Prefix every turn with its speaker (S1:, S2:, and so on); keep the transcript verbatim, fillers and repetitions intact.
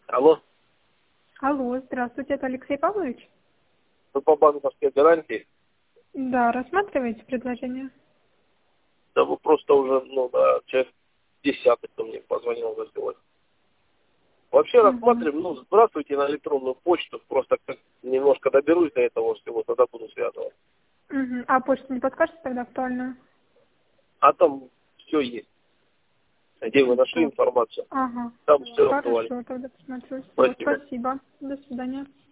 S1: Алло.
S2: Алло, здравствуйте, это Алексей Павлович?
S1: Вы по банковской гарантии?
S2: Да, рассматриваете предложение?
S1: Да вы просто уже, ну, да, человек десятый, кто мне позвонил за сегодня. Вообще
S2: Угу.
S1: рассматриваем, ну, здравствуйте на электронную почту, просто как немножко доберусь до этого всего, тогда буду связываться.
S2: Угу. А почту не подскажете тогда актуальную?
S1: А там все есть. Где вы нашли
S2: Так.
S1: информацию,
S2: Ага.
S1: там все актуально.
S2: Хорошо, тогда посмотрю. Всё,
S1: Спасибо.
S2: спасибо. До свидания.